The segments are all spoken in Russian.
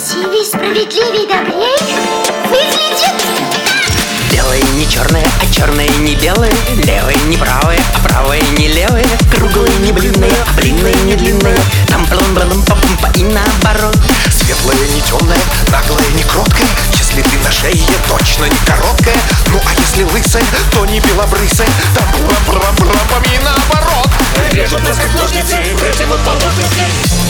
красивей, справедливей, добрей выглядит так. Белые не черные, а черные не белые. Левые не правые, а правые не левые. Круглые не блинные, а блинные не длинные. Там план-план-пам-пам и наоборот. Светлая не темная, наглая не кроткая. Если ты на шее, точно не короткая. Ну а если лысая, то не белобрысая. Там плам-плам-пам и наоборот. Режут нас как ножницы, противоположности.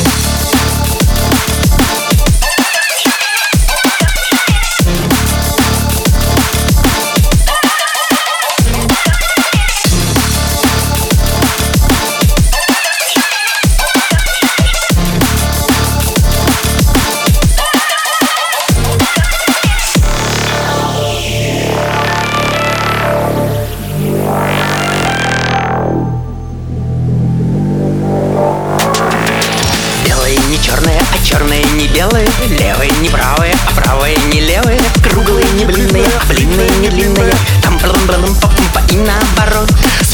Не черные, а черные не белые. Левые не правые, а правые не левые. Круглые не блинные, а блинные не длинные. Там план-план-пам-пам и наоборот.